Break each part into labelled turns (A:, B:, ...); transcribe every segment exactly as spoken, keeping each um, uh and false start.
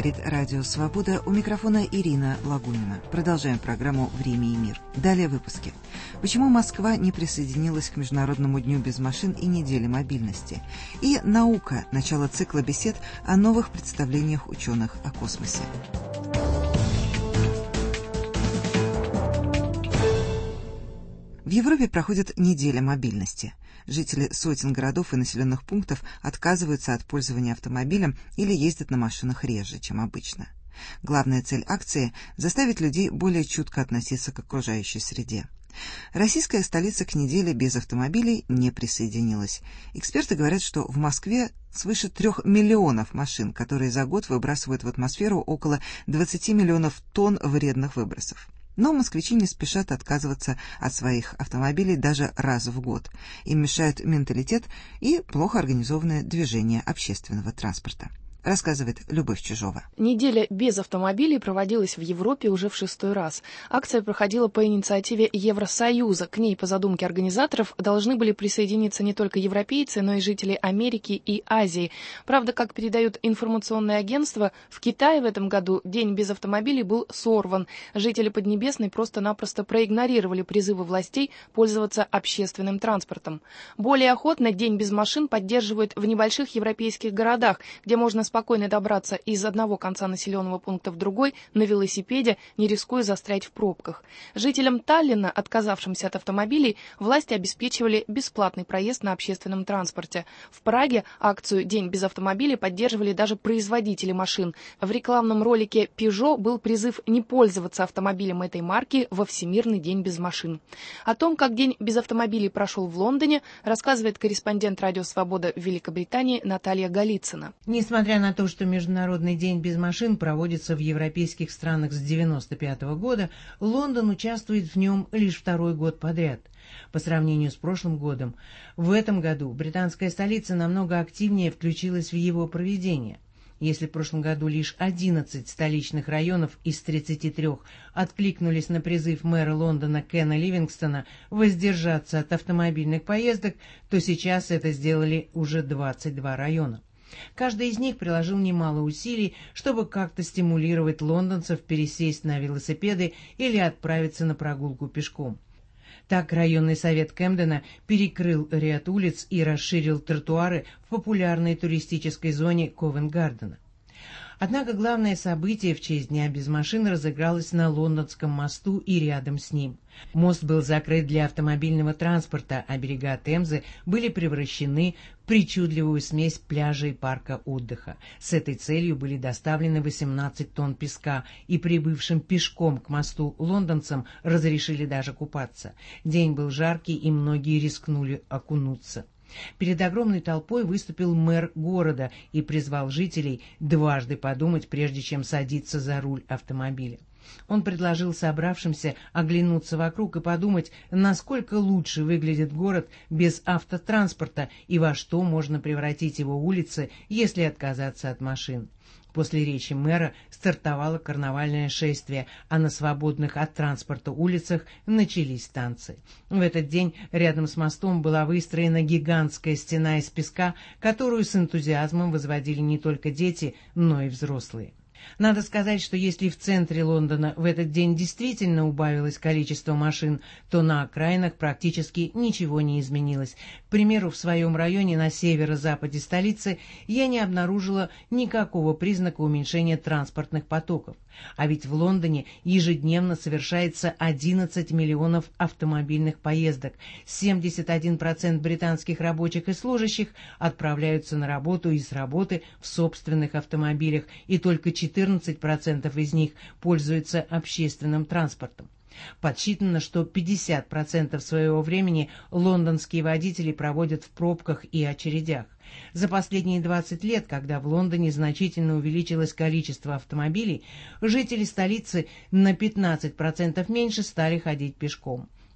A: говорит Радио Свобода, у микрофона Ирина Лагунина. Продолжаем программу «Время и мир». Далее выпуски. Почему Москва не присоединилась к Международному дню без машин и неделе мобильности? И наука. Начало цикла бесед о новых представлениях ученых о космосе. В Европе проходит неделя мобильности. Жители сотен городов и населенных пунктов отказываются от пользования автомобилем или ездят на машинах реже, чем обычно. Главная цель акции – заставить людей более чутко относиться к окружающей среде. Российская столица к неделе без автомобилей не присоединилась. Эксперты говорят, что в Москве свыше трех миллионов машин, которые за год выбрасывают в атмосферу около двадцати миллионов тонн вредных выбросов. Но москвичи не спешат отказываться от своих автомобилей даже раз в год. Им мешают менталитет и плохо организованное движение общественного транспорта. Рассказывает Любовь Чижова.
B: Неделя без автомобилей проводилась в Европе уже в шестой раз. Акция проходила по инициативе Евросоюза. К ней, по задумке организаторов, должны были присоединиться не только европейцы, но и жители Америки и Азии. Правда, как передают информационные агентства, в Китае в этом году день без автомобилей был сорван. Жители Поднебесной просто-напросто проигнорировали призывы властей пользоваться общественным транспортом. Более охотно день без машин поддерживают в небольших европейских городах, где можно спокойно добраться из одного конца населенного пункта в другой на велосипеде, не рискуя застрять в пробках. Жителям Таллина, отказавшимся от автомобилей, власти обеспечивали бесплатный проезд на общественном транспорте. В Праге акцию «День без автомобилей» поддерживали даже производители машин. В рекламном ролике Peugeot был призыв не пользоваться автомобилем этой марки во Всемирный день без машин. О том, как День без автомобилей прошел в Лондоне, рассказывает корреспондент Радио Свобода в Великобритании Наталья Голицына.
C: Несмотря на то, что Международный день без машин проводится в европейских странах с девяносто пятого года, Лондон участвует в нем лишь второй год подряд. По сравнению с прошлым годом, в этом году британская столица намного активнее включилась в его проведение. Если в прошлом году лишь одиннадцать столичных районов из тридцати трёх откликнулись на призыв мэра Лондона Кена Ливингстона воздержаться от автомобильных поездок, то сейчас это сделали уже двадцать два района. Каждый из них приложил немало усилий, чтобы как-то стимулировать лондонцев пересесть на велосипеды или отправиться на прогулку пешком. Так районный совет Кэмдена перекрыл ряд улиц и расширил тротуары в популярной туристической зоне Ковент-Гардена. Однако главное событие в честь Дня без машин разыгралось на Лондонском мосту и рядом с ним. Мост был закрыт для автомобильного транспорта, а берега Темзы были превращены в причудливую смесь пляжа и парка отдыха. С этой целью были доставлены восемнадцать тонн песка, и прибывшим пешком к мосту лондонцам разрешили даже купаться. День был жаркий, и многие рискнули окунуться. Перед огромной толпой выступил мэр города и призвал жителей дважды подумать, прежде чем садиться за руль автомобиля. Он предложил собравшимся оглянуться вокруг и подумать, насколько лучше выглядит город без автотранспорта и во что можно превратить его улицы, если отказаться от машин. После речи мэра стартовало карнавальное шествие, а на свободных от транспорта улицах начались танцы. В этот день рядом с мостом была выстроена гигантская стена из песка, которую с энтузиазмом возводили не только дети, но и взрослые. Надо сказать, что если в центре Лондона в этот день действительно убавилось количество машин, то на окраинах практически ничего не изменилось. К примеру, в своем районе на северо-западе столицы я не обнаружила никакого признака уменьшения транспортных потоков. А ведь в Лондоне ежедневно совершается одиннадцать миллионов автомобильных поездок. семьдесят один процент британских рабочих и служащих отправляются на работу и с работы в собственных автомобилях, и только четырнадцать процентов из них пользуются общественным транспортом. Подсчитано, что пятьдесят процентов своего времени лондонские водители проводят в пробках и очередях. За последние двадцать лет, когда в Лондоне значительно увеличилось количество автомобилей, жители столицы на пятнадцать процентов меньше стали ходить пешком.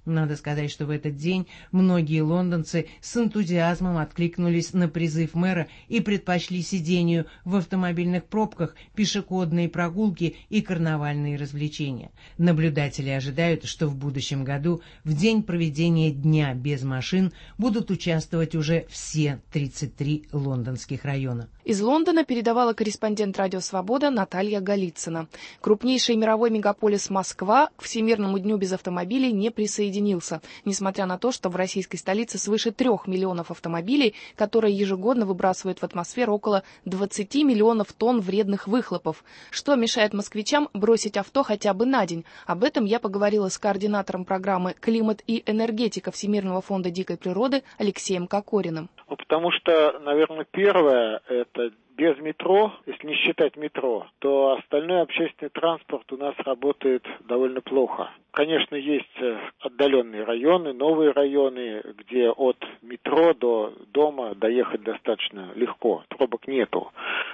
C: Надо сказать, что в этот день многие лондонцы с энтузиазмом откликнулись на призыв мэра и предпочли сидению в автомобильных пробках, пешеходные прогулки и карнавальные развлечения. Наблюдатели ожидают, что в будущем году, в день проведения Дня без машин, будут участвовать уже все тридцать три лондонских района.
B: Из Лондона передавала корреспондент «Радио Свобода» Наталья Голицына. Крупнейший мировой мегаполис Москва к Всемирному дню без автомобилей не присоединился, несмотря на то, что в российской столице свыше трех миллионов автомобилей, которые ежегодно выбрасывают в атмосферу около двадцати миллионов тонн вредных выхлопов. Что мешает москвичам бросить авто хотя бы на день? Об этом я поговорила с координатором программы «Климат и энергетика» Всемирного фонда дикой природы Алексеем Кокориным.
D: Ну, потому что, наверное, первое – это без метро, если не считать метро, то остальной общественный транспорт у нас работает довольно плохо. Конечно, есть отдаленные районы, новые районы, где от метро до дома доехать достаточно легко, пробок нету.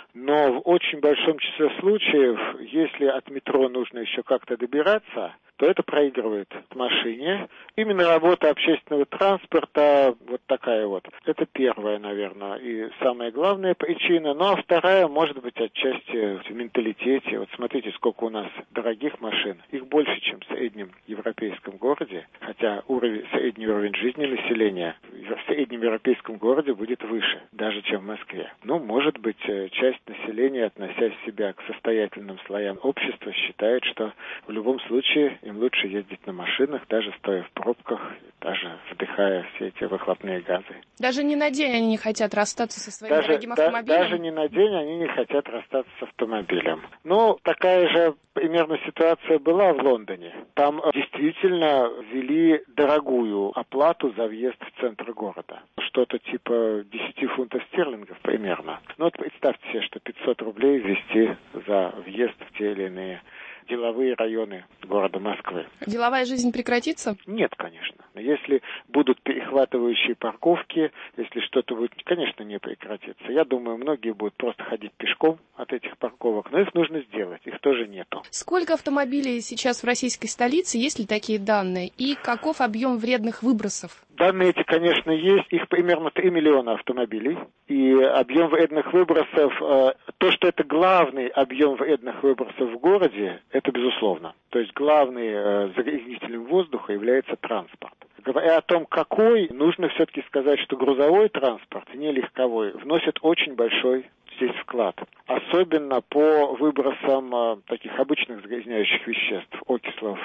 D: Но в очень большом числе случаев, если от метро нужно еще как-то добираться, то это проигрывает машине. Именно работа общественного транспорта вот такая вот. Это первая, наверное, и самая главная причина. Ну, а вторая, может быть, отчасти в менталитете. Вот смотрите, сколько у нас дорогих машин. Их больше, чем в среднем европейском городе. Хотя уровень, средний уровень жизни населения в среднем европейском городе будет выше, даже чем в Москве. Ну, может быть, часть населения, относясь себя к состоятельным слоям общества, считает, что в любом случае им лучше ездить на машинах, даже стоя в пробках, даже вдыхая все эти выхлопные газы.
B: Даже не на день они не хотят расстаться со своим
D: даже,
B: дорогим
D: да,
B: автомобилем?
D: Даже не на день они не хотят расстаться с автомобилем. Ну, такая же примерно ситуация была в Лондоне. Там действительно ввели дорогую оплату за въезд в центр города. Что-то типа десять фунтов стерлингов примерно. Ну, вот представьте себе, что пятьсот рублей ввести за въезд в те или иные деловые районы города Москвы.
B: Деловая жизнь прекратится?
D: Нет, конечно. Если будут перехватывающие парковки, если что-то будет, конечно, не прекратится. Я думаю, многие будут просто ходить пешком от этих парковок, но их нужно сделать, их тоже нету.
B: Сколько автомобилей сейчас в российской столице, есть ли такие данные, и каков объем вредных выбросов?
D: Данные эти, конечно, есть. Их примерно три миллиона автомобилей. И объем вредных выбросов, то, что это главный объем вредных выбросов в городе, это безусловно. То есть главный загрязнителем воздуха является транспорт. Говоря о том, какой, нужно все-таки сказать, что грузовой транспорт, не легковой, вносит очень большой здесь вклад. Особенно по выбросам э, таких обычных загрязняющих веществ, окислов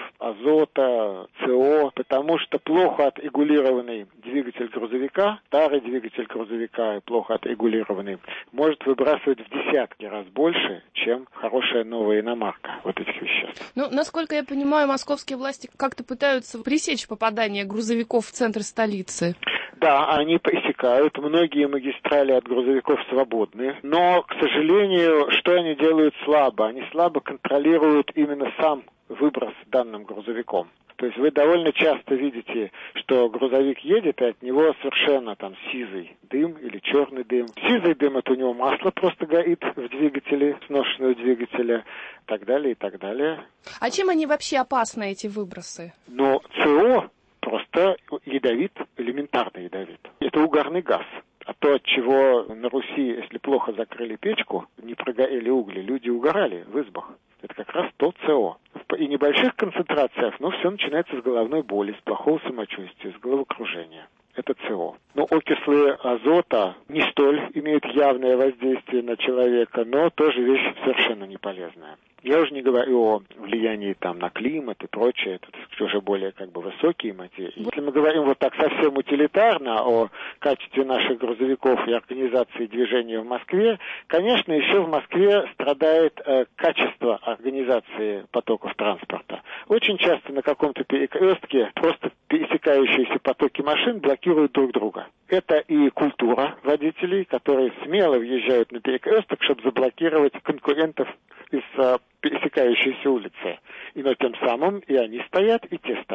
D: азота, СО, потому что плохо отрегулированный двигатель грузовика, старый двигатель грузовика, плохо отрегулированный, может выбрасывать в десятки раз больше, чем хорошая новая иномарка вот этих веществ.
B: Ну, насколько я понимаю, московские власти как-то пытаются пресечь попадание грузовиков в центр столицы.
D: Да, они пресекают. Многие магистрали от грузовиков свободны. Но, к сожалению, что они делают слабо? Они слабо контролируют именно сам выброс данным грузовиком. То есть вы довольно часто видите, что грузовик едет, и от него совершенно там сизый дым или черный дым. Сизый дым — это у него масло просто горит в двигателе, сношенного двигателя, и так далее, и так далее.
B: А чем они вообще опасны, эти выбросы?
D: Но СО просто ядовит, элементарно ядовит. Это угарный газ. А то, от чего на Руси, если плохо закрыли печку, не прогорели угли, люди угорали в избах. Это как раз то СО. И небольших концентрациях, но все начинается с головной боли, с плохого самочувствия, с головокружения. Это СО. Но окислы азота не столь имеют явное воздействие на человека, но тоже вещь совершенно не полезная. Я уже не говорю о влиянии там на климат и прочее, это уже более как бы высокие материи. Если мы говорим вот так совсем утилитарно о качестве наших грузовиков и организации движения в Москве, конечно, еще в Москве страдает э, качество организации потоков транспорта. Очень часто на каком-то перекрестке просто пересекающиеся потоки машин блокируют друг друга. Это и культура водителей, которые смело въезжают на перекресток, чтобы заблокировать конкурентов из пересекающейся улицы. И но тем самым и они стоят, и те стоят.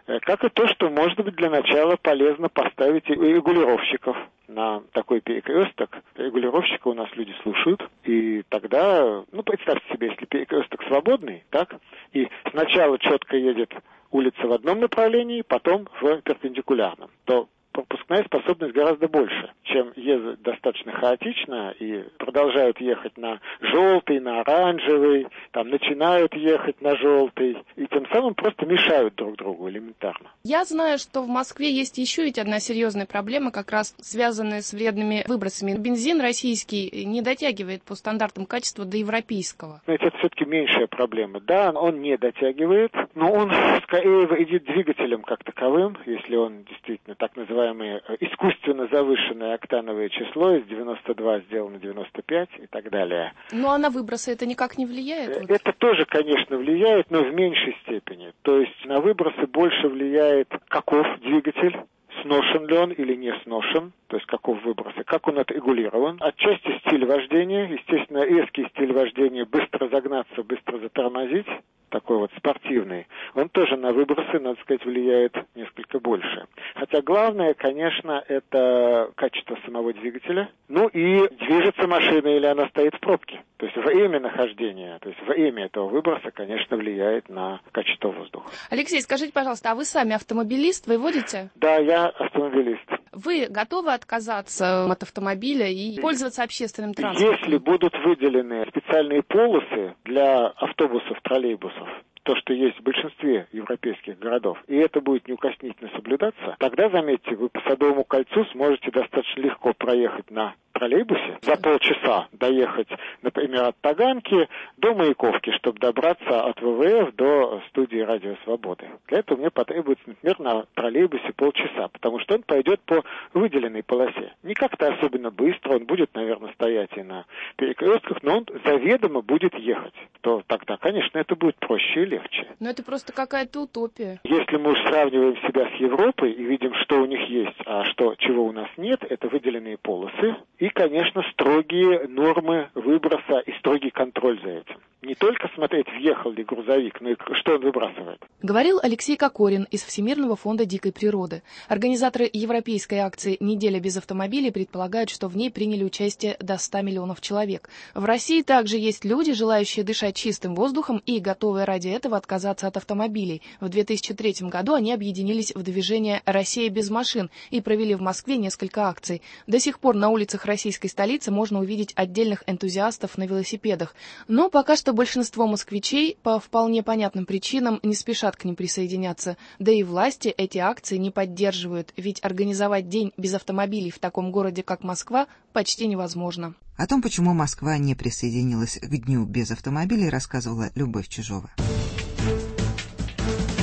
D: Как и то, что, может быть, для начала полезно поставить регулировщиков на такой перекресток. Регулировщика у нас люди слушают, и тогда, ну, представьте себе, если перекресток свободный, так, и сначала четко едет улица в одном направлении, потом в перпендикулярном, то пропускная способность гораздо больше, чем ездят достаточно хаотично и продолжают ехать на желтый, на оранжевый, там начинают ехать на желтый, и тем самым просто мешают друг другу элементарно.
B: Я знаю, что в Москве есть еще ведь одна серьезная проблема, как раз связанная с вредными выбросами. Бензин российский не дотягивает по стандартам качества до европейского.
D: Это все-таки меньшая проблема. Да, он не дотягивает, но он скорее вредит двигателям как таковым, если он действительно так называемый искусственно завышенное октановое число, из девяносто два сделано девяносто пять и так далее.
B: Ну а на выбросы это никак не влияет?
D: Это вот тоже, конечно, влияет, но в меньшей степени. То есть на выбросы больше влияет, каков двигатель, сношен ли он или не сношен, то есть каков выброс, и как он отрегулирован. Отчасти стиль вождения, естественно, резкий стиль вождения, быстро загнаться, быстро затормозить, такой вот спортивный, он тоже на выбросы, надо сказать, влияет несколько больше. Хотя главное, конечно, это качество самого двигателя, ну и движется машина или она стоит в пробке. То есть время нахождения, то есть время этого выброса, конечно, влияет на качество воздуха.
B: Алексей, скажите, пожалуйста, а вы сами автомобилист, вы водите?
D: Да, я автомобилист.
B: Вы готовы отказаться от автомобиля и пользоваться общественным транспортом?
D: Если будут выделены специальные полосы для автобусов, троллейбусов, то, что есть в большинстве европейских городов, и это будет неукоснительно соблюдаться, тогда, заметьте, вы по Садовому кольцу сможете достаточно легко проехать на троллейбусе, за полчаса доехать, например, от Таганки до Маяковки, чтобы добраться от ВВФ до студии Радио Свободы. Для этого мне потребуется, например, на троллейбусе полчаса, потому что он пойдет по выделенной полосе. Не как-то особенно быстро, он будет, наверное, стоять и на перекрестках, но он заведомо будет ехать. То тогда, конечно, это будет проще и легче.
B: Но это просто какая-то утопия.
D: Если мы уж сравниваем себя с Европой и видим, что у них есть, а что, чего у нас нет, это выделенные полосы и, конечно, строгие нормы выброса и строгий контроль за этим. Не только смотреть, въехал ли грузовик, но и что он выбрасывает.
B: Говорил Алексей Кокорин из Всемирного фонда дикой природы. Организаторы европейской акции «Неделя без автомобилей» предполагают, что в ней приняли участие до ста миллионов человек. В России также есть люди, желающие дышать чистым воздухом и готовые ради этого отказаться от автомобилей. В две тысячи третьем году они объединились в движение «Россия без машин» и провели в Москве несколько акций. До сих пор на улицах российской столицы можно увидеть отдельных энтузиастов на велосипедах. Но пока что большинство москвичей по вполне понятным причинам не спешат к ним присоединяться. Да и власти эти акции не поддерживают, ведь организовать день без автомобилей в таком городе, как Москва, почти невозможно.
A: О том, почему Москва не присоединилась к дню без автомобилей, рассказывала Любовь Чижова.